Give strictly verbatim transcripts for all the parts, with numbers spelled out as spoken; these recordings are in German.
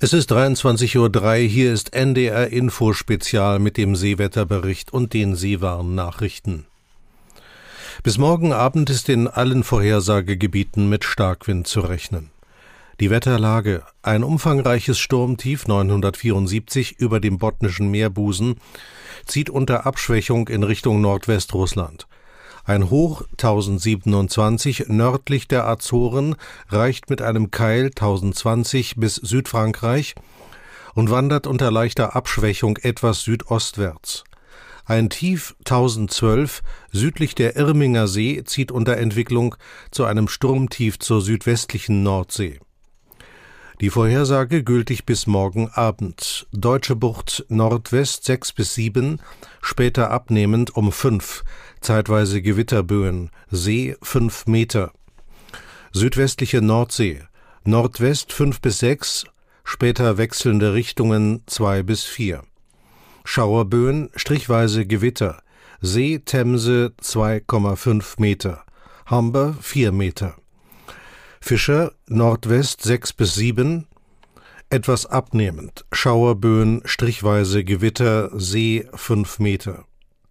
Es ist dreiundzwanzig Uhr drei, hier ist N D R Info Spezial mit dem Seewetterbericht und den Seewarnnachrichten. Bis morgen Abend ist in allen Vorhersagegebieten mit Starkwind zu rechnen. Die Wetterlage: ein umfangreiches Sturmtief neunhundertvierundsiebzig über dem Botnischen Meerbusen zieht unter Abschwächung in Richtung Nordwestrussland. Ein Hoch tausendsiebenundzwanzig nördlich der Azoren reicht mit einem Keil tausendzwanzig bis Südfrankreich und wandert unter leichter Abschwächung etwas südostwärts. Ein Tief tausendzwölf südlich der Irminger See zieht unter Entwicklung zu einem Sturmtief zur südwestlichen Nordsee. Die Vorhersage gültig bis morgen Abend. Deutsche Bucht Nordwest sechs bis sieben, später abnehmend um fünf, zeitweise Gewitterböen, See fünf Meter. Südwestliche Nordsee, Nordwest fünf bis sechs, später wechselnde Richtungen zwei bis vier. Schauerböen, strichweise Gewitter, See Themse zwei Komma fünf Meter, Humber vier Meter. Fischer, Nordwest sechs bis sieben, etwas abnehmend, Schauerböen, strichweise Gewitter, See fünf Meter.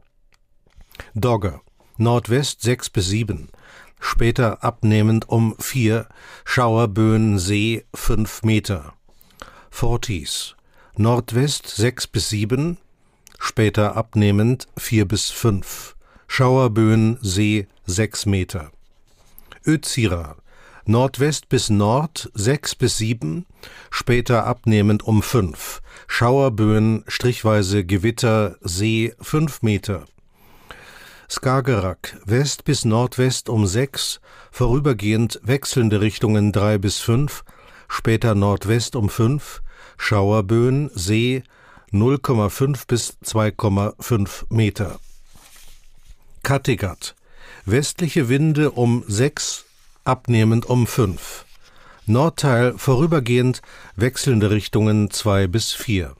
Dogger, Nordwest sechs bis sieben, später abnehmend um vier, Schauerböen, See fünf Meter. Forties, Nordwest sechs bis sieben, später abnehmend vier bis fünf, Schauerböen, See sechs Meter. Özira, Nordwest bis Nord sechs bis sieben, später abnehmend um fünf, Schauerböen, strichweise Gewitter, See fünf Meter. Skagerrak, West bis Nordwest um sechs, vorübergehend wechselnde Richtungen drei bis fünf, später Nordwest um fünf, Schauerböen, See null Komma fünf bis zwei Komma fünf Meter. Kattegat, westliche Winde um sechs, abnehmend um fünf. Nordteil vorübergehend wechselnde Richtungen zwei bis vier.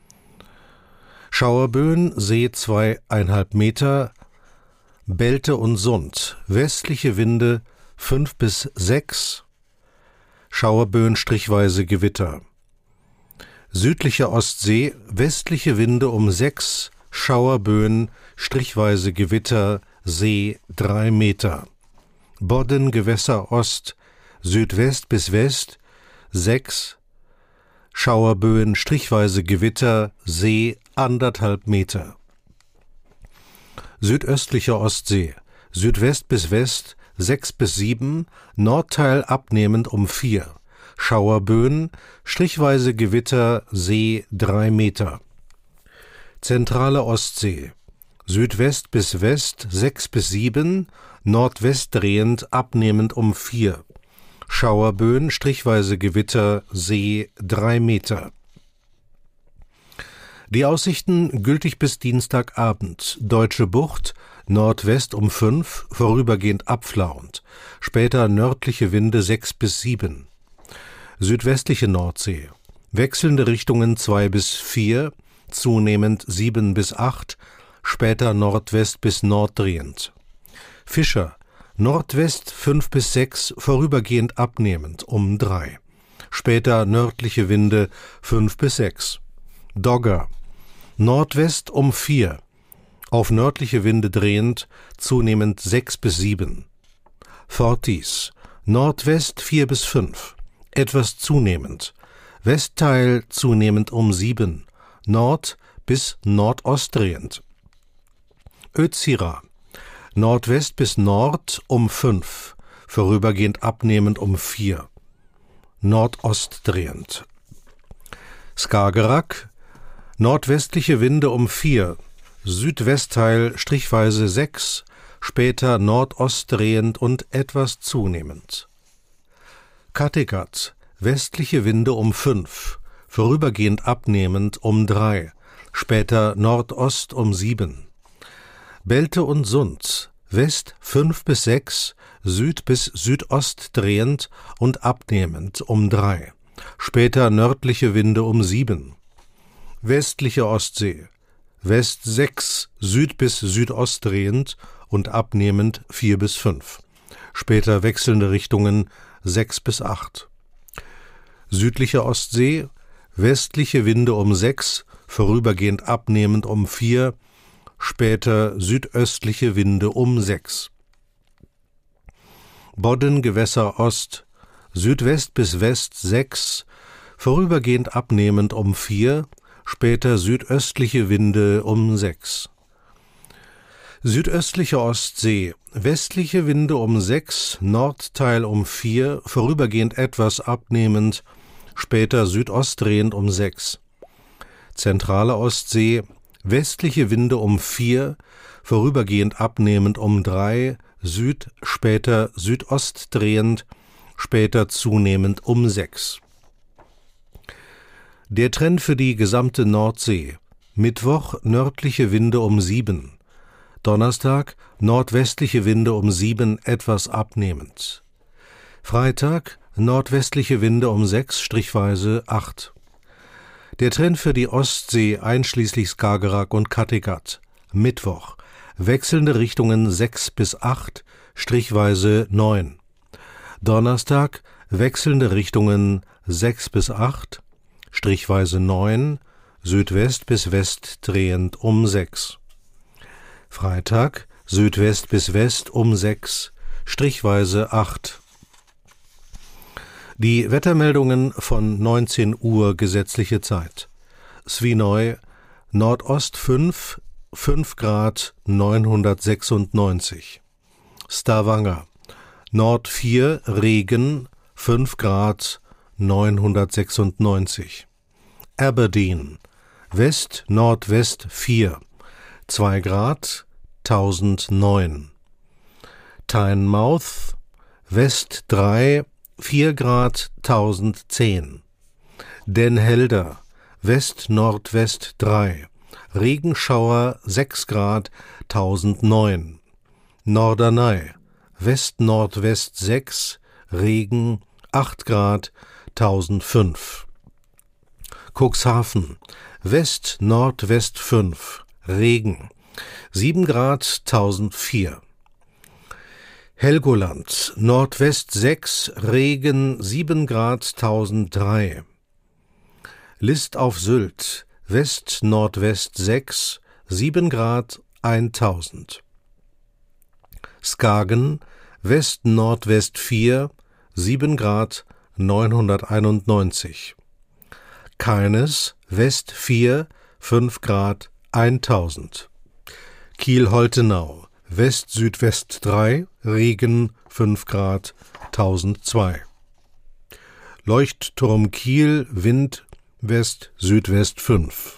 Schauerböen, See zwei Komma fünf Meter. Belte und Sund, westliche Winde fünf bis sechs. Schauerböen, strichweise Gewitter. Südliche Ostsee, westliche Winde um sechs, Schauerböen, strichweise Gewitter, See drei Meter. Bodden, Gewässer Ost, Südwest bis West, sechs, Schauerböen, strichweise Gewitter, See anderthalb Meter. Südöstliche Ostsee, Südwest bis West, sechs bis sieben, Nordteil abnehmend um vier, Schauerböen, strichweise Gewitter, See drei Meter. Zentrale Ostsee, Südwest bis West, sechs bis sieben, Nordwest drehend abnehmend um vier, Schauerböen, strichweise Gewitter, See drei Meter. Die Aussichten gültig bis Dienstagabend. Deutsche Bucht, Nordwest um fünf, vorübergehend abflauend, später nördliche Winde sechs bis sieben. Südwestliche Nordsee, wechselnde Richtungen zwei bis vier, zunehmend sieben bis acht, später Nordwest bis norddrehend. Fischer, Nordwest fünf bis sechs, vorübergehend abnehmend um drei, später nördliche Winde fünf bis sechs. Dogger, Nordwest um vier, auf nördliche Winde drehend, zunehmend sechs bis sieben. Forties, Nordwest vier bis fünf, etwas zunehmend, Westteil zunehmend um sieben, Nord bis Nordost drehend. Özira, Nordwest bis Nord um fünf, vorübergehend abnehmend um vier, Nordost drehend. Skagerrak, nordwestliche Winde um vier, Südwestteil strichweise sechs, später Nordost drehend und etwas zunehmend. Kattegat, westliche Winde um fünf, vorübergehend abnehmend um drei, später Nordost um sieben. Belte und Sund, West fünf bis sechs, Süd bis Südost drehend und abnehmend um drei, später nördliche Winde um sieben. Westliche Ostsee, West sechs, Süd bis Südost drehend und abnehmend vier bis fünf, später wechselnde Richtungen sechs bis acht. Südliche Ostsee, westliche Winde um sechs, vorübergehend abnehmend um vier, später südöstliche Winde um sechs. Boddengewässer Ost, Südwest bis West sechs, vorübergehend abnehmend um vier, später südöstliche Winde um sechs. Südöstliche Ostsee, westliche Winde um sechs, Nordteil um vier, vorübergehend etwas abnehmend, später südostdrehend um sechs. Zentrale Ostsee, westliche Winde um vier, vorübergehend abnehmend um drei, Süd, später südostdrehend, später zunehmend um sechs. Der Trend für die gesamte Nordsee: Mittwoch nördliche Winde um sieben, Donnerstag nordwestliche Winde um sieben, etwas abnehmend. Freitag nordwestliche Winde um sechs, strichweise acht. Der Trend für die Ostsee einschließlich Skagerrak und Kattegat: Mittwoch wechselnde Richtungen sechs bis acht, strichweise neun. Donnerstag wechselnde Richtungen sechs bis acht, strichweise neun, Südwest bis West drehend um sechs. Freitag Südwest bis West um sechs, strichweise acht. Die Wettermeldungen von neunzehn Uhr gesetzliche Zeit. Svinøy, Nordost fünf, fünf Grad neunhundertsechsundneunzig. Stavanger, Nord vier, Regen, fünf Grad neunhundertsechsundneunzig. Aberdeen, West Nordwest vier, zwei Grad tausendneun. Tynemouth, West drei, vier Grad tausendzehn. Den Helder, West Nordwest drei, Regenschauer sechs Grad tausendneun. Norderney, West Nordwest sechs, Regen acht Grad tausendfünf. Cuxhaven, West Nordwest fünf, Regen sieben Grad tausendvier. Helgoland, Nordwest sechs, Regen sieben Grad tausenddrei. List auf Sylt, West Nordwest sechs, sieben Grad eintausend. Skagen, West Nordwest vier, sieben Grad neunhunderteinundneunzig. Keines, West vier, fünf Grad eintausend. Kiel-Holtenau, West-Südwest drei, Regen fünf Grad tausendzwei. Leuchtturm Kiel, Wind West-Südwest fünf.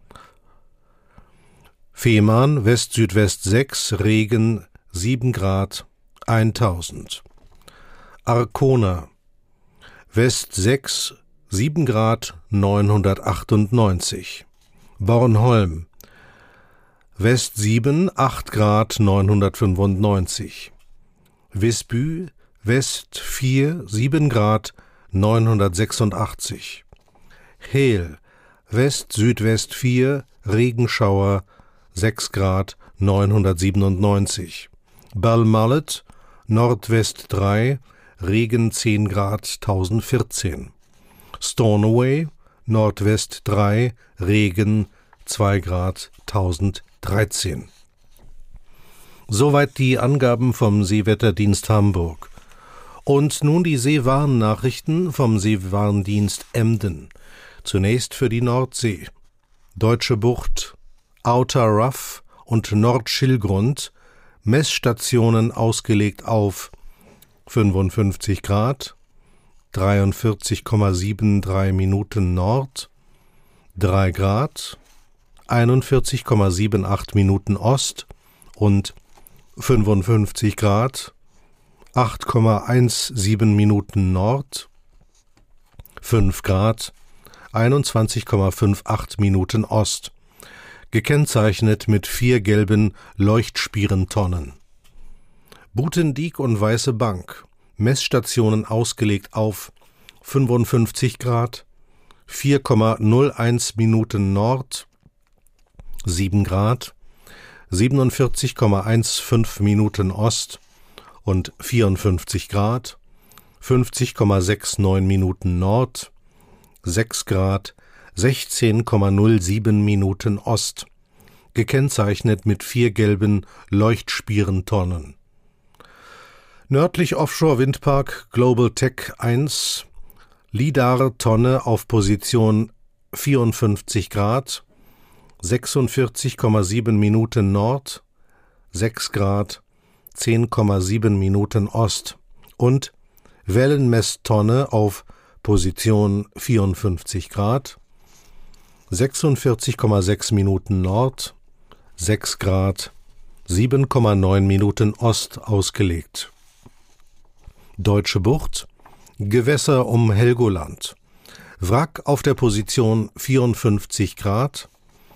Fehmarn, West-Südwest sechs, Regen sieben Grad eintausend. Arkona, West sechs, sieben Grad neunhundertachtundneunzig. Bornholm, West sieben, acht Grad neunhundertfünfundneunzig. Visby, West vier, sieben Grad neunhundertsechsundachtzig. Hehl, West-Südwest vier, Regenschauer sechs Grad neunhundertsiebenundneunzig. Balmullet, Nordwest drei, Regen zehn Grad tausendvierzehn. Stornoway, Nordwest drei, Regen zwei Grad tausenddreizehn. Soweit die Angaben vom Seewetterdienst Hamburg. Und nun die Seewarnnachrichten vom Seewarndienst Emden. Zunächst für die Nordsee. Deutsche Bucht, Outer Rough und Nordschilgrund, Messstationen ausgelegt auf fünfundfünfzig Grad, dreiundvierzig Komma drei sieben Minuten Nord, drei Grad, einundvierzig Komma acht sieben Minuten Ost und fünfundfünfzig Grad, acht Komma siebzehn Minuten Nord, fünf Grad, einundzwanzig Komma acht Minuten Ost, gekennzeichnet mit vier gelben Leuchtspierentonnen. Butendiek und Weiße Bank, Messstationen ausgelegt auf fünfundfünfzig Grad, vier Komma null eins Minuten Nord, sieben Grad, siebenundvierzig Komma fünfzehn Minuten Ost und vierundfünfzig Grad, fünfzig Komma neunundsechzig Minuten Nord, sechs Grad, sechzehn Komma null sieben Minuten Ost, gekennzeichnet mit vier gelben Leuchtspierentonnen. Nördlich Offshore-Windpark Global Tech eins, LIDAR-Tonne auf Position vierundfünfzig Grad, sechsundvierzig Komma sieben Minuten Nord, sechs Grad, zehn Komma sieben Minuten Ost und Wellenmesstonne auf Position vierundfünfzig Grad, sechsundvierzig Komma sechs Minuten Nord, sechs Grad, sieben Komma neun Minuten Ost ausgelegt. Deutsche Bucht, Gewässer um Helgoland. Wrack auf der Position vierundfünfzig Grad,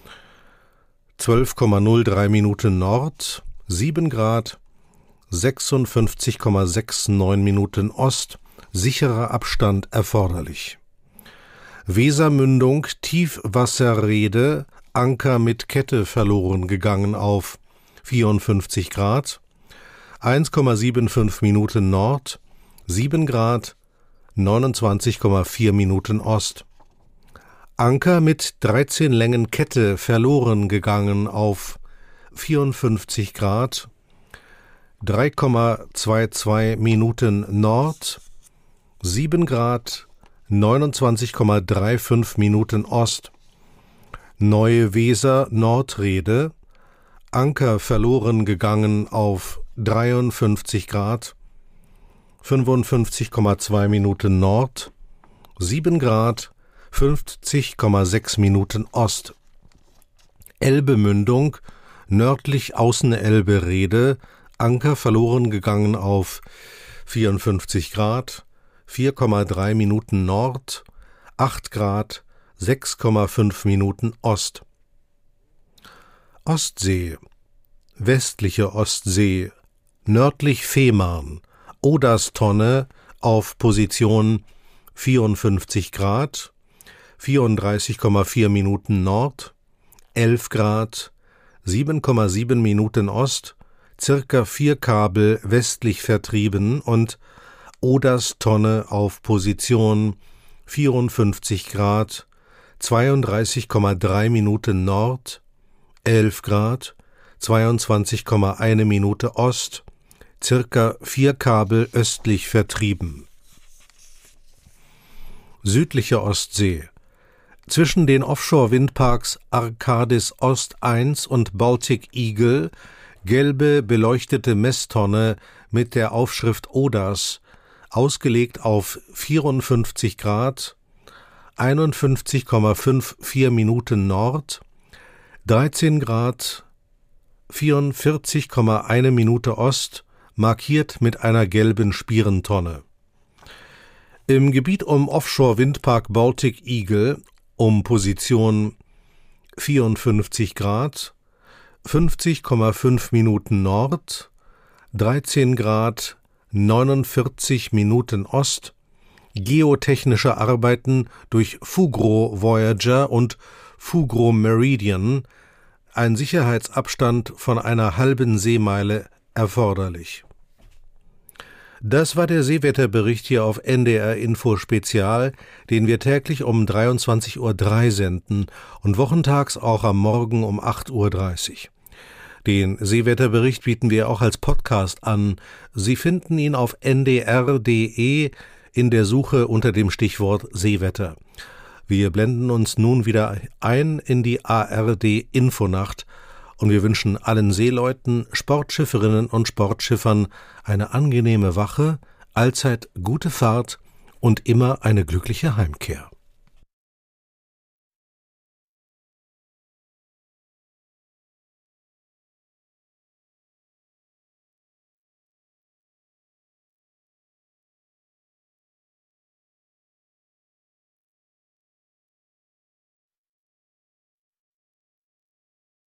zwölf Komma null drei Minuten Nord, sieben Grad, sechsundfünfzig Komma neunundsechzig Minuten Ost, sicherer Abstand erforderlich. Wesermündung, Tiefwasserrede, Anker mit Kette verloren gegangen auf vierundfünfzig Grad, eins Komma fünfundsiebzig Minuten Nord, sieben Grad, neunundzwanzig Komma vier Minuten Ost. Anker mit dreizehn Längen Kette verloren gegangen auf vierundfünfzig Grad, drei Komma zweiundzwanzig Minuten Nord, sieben Grad, neunundzwanzig Komma fünfunddreißig Minuten Ost. Neue Weser Nordrede, Anker verloren gegangen auf dreiundfünfzig Grad, fünfundfünfzig Komma zwei Minuten Nord, sieben Grad, fünfzig Komma sechs Minuten Ost. Elbemündung, nördlich Außenelbe-Rede, Anker verloren gegangen auf vierundfünfzig Grad, vier Komma drei Minuten Nord, acht Grad, sechs Komma fünf Minuten Ost. Ostsee, westliche Ostsee, nördlich Fehmarn, Oderstonne auf Position vierundfünfzig Grad, vierunddreißig Komma vier Minuten Nord, elf Grad, sieben Komma sieben Minuten Ost, circa vier Kabel westlich vertrieben und Oderstonne auf Position vierundfünfzig Grad, zweiunddreißig Komma drei Minuten Nord, elf Grad, zweiundzwanzig Komma eins Minute Ost, circa vier Kabel östlich vertrieben. Südliche Ostsee. Zwischen den Offshore-Windparks Arcadis Ost eins und Baltic Eagle gelbe beleuchtete Messtonne mit der Aufschrift Oders, ausgelegt auf vierundfünfzig Grad, einundfünfzig Komma vierundfünfzig Minuten Nord, dreizehn Grad, vierundvierzig Komma eins Minute Ost, markiert mit einer gelben Spierentonne. Im Gebiet um Offshore-Windpark Baltic Eagle um Position vierundfünfzig Grad, fünfzig Komma fünf Minuten Nord, dreizehn Grad, neunundvierzig Minuten Ost, geotechnische Arbeiten durch Fugro Voyager und Fugro Meridian, ein Sicherheitsabstand von einer halben Seemeile erforderlich. Das war der Seewetterbericht hier auf N D R Info Spezial, den wir täglich um dreiundzwanzig Uhr drei senden und wochentags auch am Morgen um acht Uhr dreißig. Den Seewetterbericht bieten wir auch als Podcast an. Sie finden ihn auf n d r punkt d e in der Suche unter dem Stichwort Seewetter. Wir blenden uns nun wieder ein in die A R D Infonacht und wir wünschen allen Seeleuten, Sportschifferinnen und Sportschiffern eine angenehme Wache, allzeit gute Fahrt und immer eine glückliche Heimkehr.